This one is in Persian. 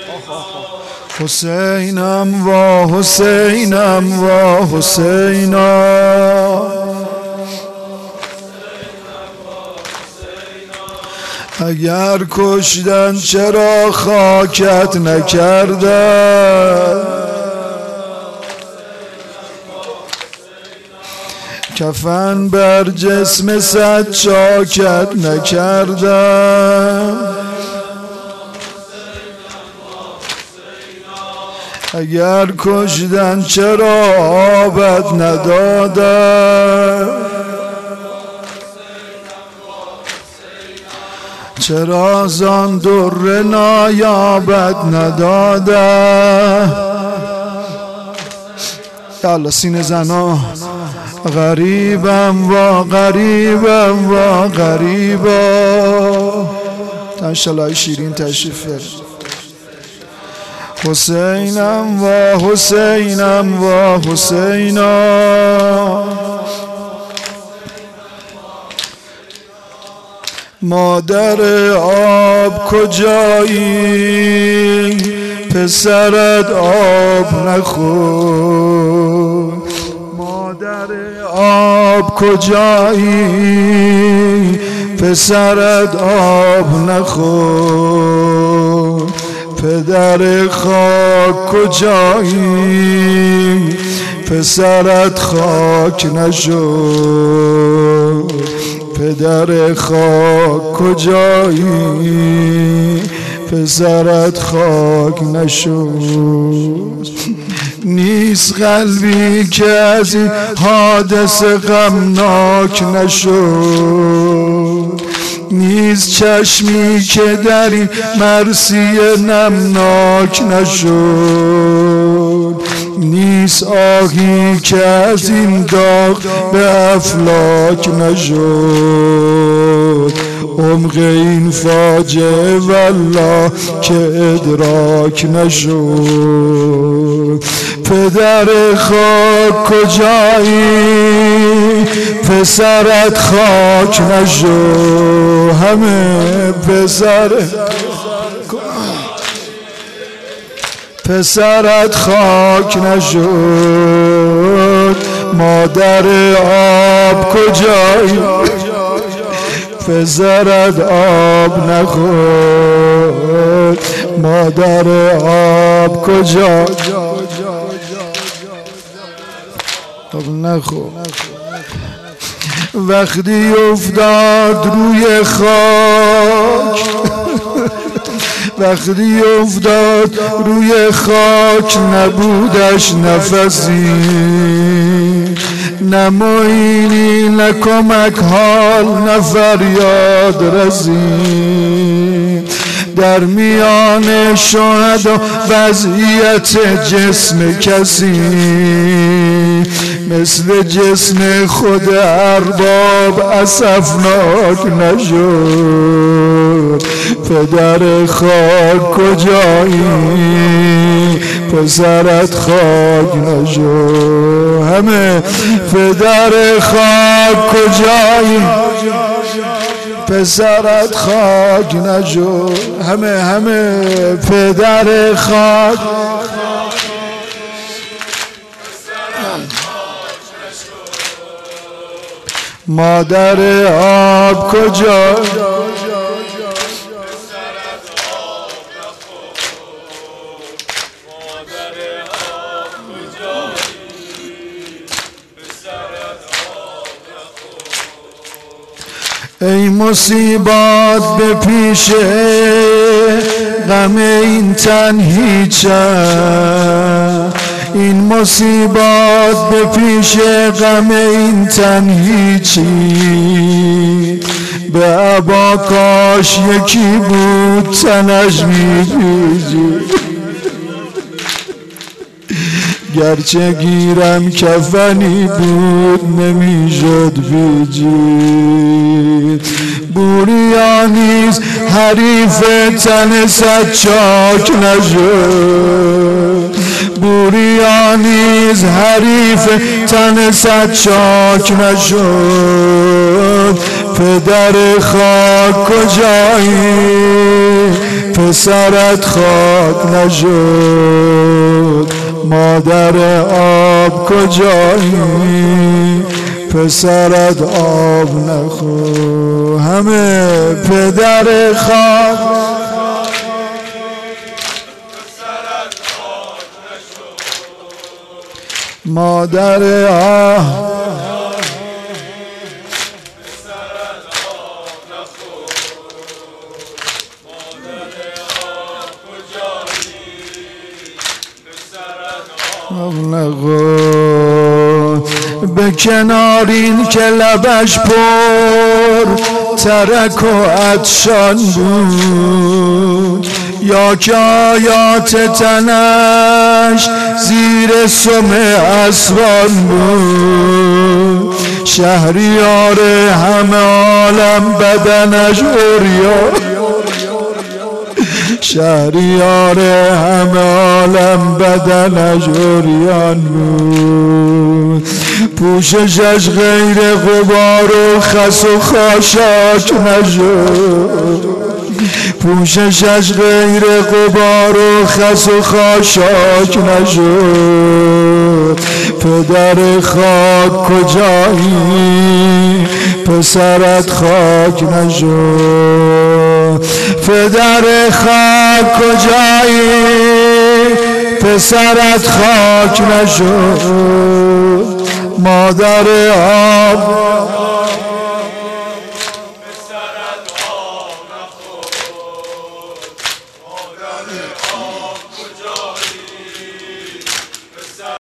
حسینم و حسینم و حسینا، اگر کشتن چرا خاکت نکردن، کفن بر جسم صد چاکت نکردن، اگر کشتن چرا آبت ندادن، چرا زان در نایابت ندادن. یا الله سینه زنا. غریبم و غریبم و غریبا. انشالله شیرین تشریف بیارید. حسینم و حسینم و حسینا، مادر آب کجایی، پسرت آب نخور. مادر آب کجایی، پسرت آب نخور. پدر خاک کجایی، پسرت خاک نشد. پدر خاک کجایی، پسرت خاک نشد. نیست قلبی که از این حادثه غمناک نشد، نیست چشمی که در این مرثیه نمناک نشد، نیست آهی که از این داغ به افلاک نشد. عمق این فاجعه والله که ادراک نشد. پدر خاک کجایی، پسرت خاک نشد. همه پسرت خاک نشد. مادر آب کجایی، پسرت آب نخور. مادر آب کجا، آب نخور. وقتی افتاد روی خاک، وقتی افتاد روی خاک نبودش نفسی، نه معینی نه کمک حال نه فریاد رسی. در میان شهدا وضعیت جسم کسی، مثل جسم خود ارباب اسفناک نشد. پدر خاک کجایی، پسرت خاک نشد. همه پدر خاک کجایی، پسرت خاک نشد. همه پدر خاک، مادر آب کجا، ای مصیبات به پیش غم این تن هیچم. این مصیبات به پیش غم این تن هیچی. به عبا کاش یکی بود تنش میپیچید. گرچه گیرم کفنی بود نمیشد پیچید. بوریانیز حریف تن صد چاک نشد. بوریانیز حریف تن صد چاک نشد. پدر خاک کجایی پسرت خاک نشد مادر آب کجایی پسرت آب نخورد همه پدر خاک مادر آب به کنارین که لبش پر ترک و عطشان بود یا که آیات تنش زیر سم اسوان بود شهریار همه عالم بدنش عریان شهریار همه عالم بدنش عریان بود پوششش غیر غبار و خس و خاشاک نشد پوششش غیر غبار و خس و خاشاک نشد پدر خاک کجایی پسرت خاک نشد پدر خاک کجایی پسرت خاک نشد مادر آب